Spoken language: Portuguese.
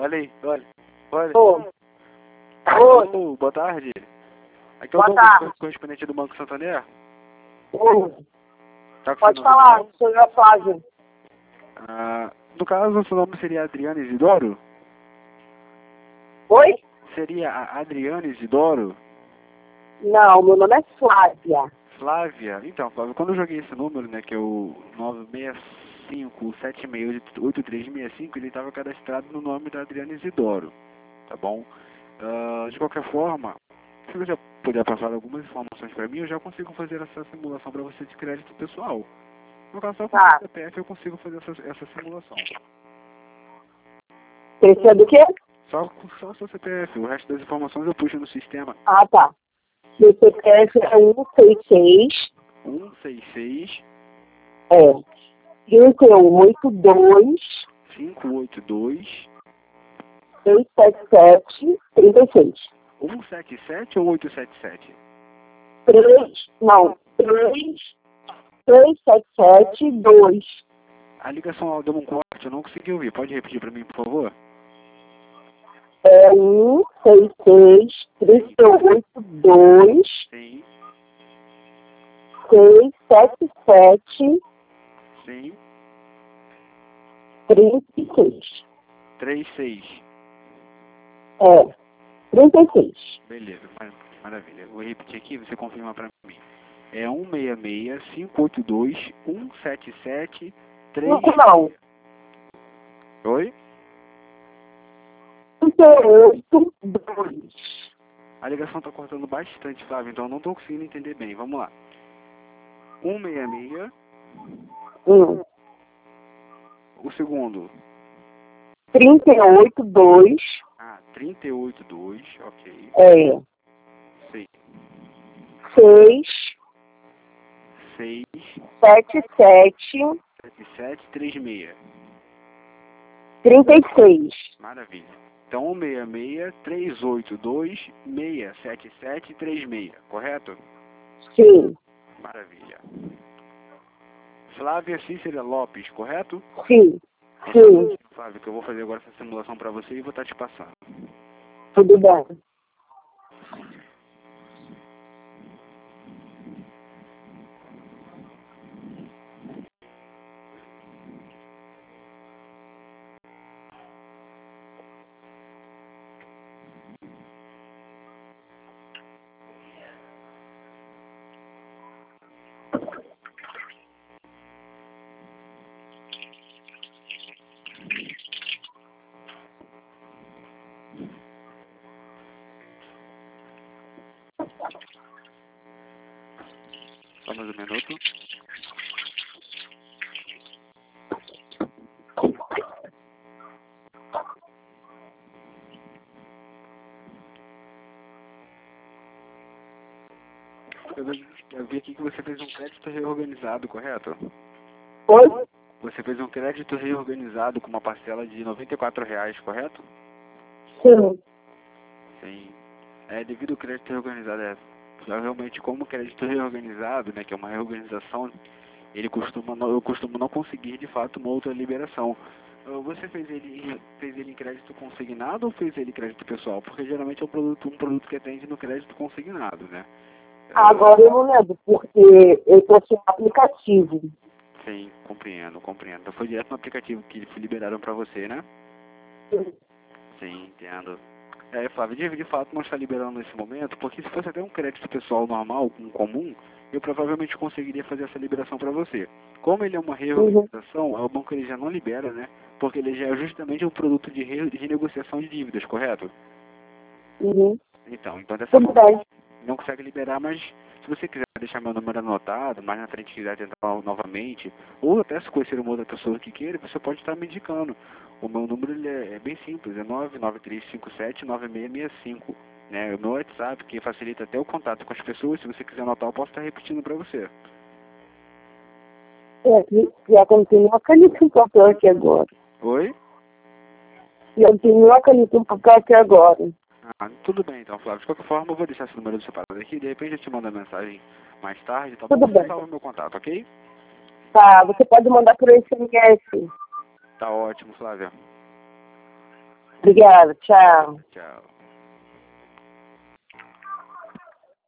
olha aí, olha. Olha. Oi. Alô, boa tarde. Aqui é o Boa tarde. correspondente do Banco Santander. Oi. Tá com Pode seu nome falar, não? sou a Flávia. No caso, seu nome seria Adriana Isidoro? Oi? Seria a Adriana Isidoro? Não, meu nome é Flávia. Flávia? Então, Flávia, quando eu joguei esse número, né, que é o 965-768365, ele estava cadastrado no nome da Adriana Isidoro, tá bom? De qualquer forma, se você puder passar algumas informações para mim, eu já consigo fazer essa simulação para você de crédito pessoal. No caso, só com o CPF eu consigo fazer essa simulação. Precisa do quê? Só o seu CPF, o resto das informações eu puxo no sistema. Ah, tá. Meu CPF é 166. 166. É. 582. 582. 677. 36. 177 ou 877? 3. Não. 377 2. A ligação deu um corte, eu não consegui ouvir. Pode repetir para mim, por favor? É 166 382 Sim. 677 Sim. 36. 36. É. 36. Beleza, maravilha. Vou repetir aqui, você confirma para mim. É 166 582 177 3. Não. Oi? 38 2. A ligação está cortando bastante, Flávio, então eu não estou conseguindo entender bem. Vamos lá. 166. O segundo. 38 2. 38 2, ok. É. Sim. 6 6 77 77 36. 36. Maravilha. Então 166 382 677 36, correto? Sim. Maravilha. Flávia Cícera Lopes, correto? Sim. Sim. Flávio, que eu vou fazer agora essa simulação para você e vou estar te passando. Tudo bem. Só mais um minuto. Eu vi aqui que você fez um crédito reorganizado, correto? Oi? Você fez um crédito reorganizado com uma parcela de R$ 94, correto? Sim. Sim. Devido ao crédito reorganizado, realmente como crédito reorganizado, né, que é uma reorganização, eu costumo não conseguir de fato uma outra liberação. Você fez ele em crédito consignado ou fez ele em crédito pessoal? Porque geralmente é um produto que atende no crédito consignado, né? Agora eu não lembro, porque eu estou sem aplicativo. Sim, compreendo. Então foi direto no aplicativo que eles liberaram para você, né? Sim. Sim, entendo. Flávio, de fato não está liberando nesse momento, porque se fosse até um crédito pessoal normal, um comum, eu provavelmente conseguiria fazer essa liberação para você. Como ele é uma reorganização, o banco ele já não libera, né? Porque ele já é justamente um produto de renegociação de dívidas, correto? Então dessa Tudo forma, bem. não consegue liberar, mas se você quiser deixar meu número anotado, mais na frente quiser tentar novamente, ou até se conhecer uma outra pessoa que queira, você pode estar me indicando. O meu número ele é bem simples, é 993579665. Né? O meu WhatsApp, que facilita até o contato com as pessoas, se você quiser anotar, eu posso estar repetindo para você. Já continua uma caneta em papel aqui agora. Oi? Já tenho uma caneta em papel aqui agora. Tudo bem então, Flávio. De qualquer forma, eu vou deixar esse número separado aqui, de repente eu te mando a mensagem mais tarde, tá bom? Tudo Você bem. salva meu contato, ok? Tá, você pode mandar por SMS. Tá ótimo, Flávia. Obrigada, tchau. Tchau.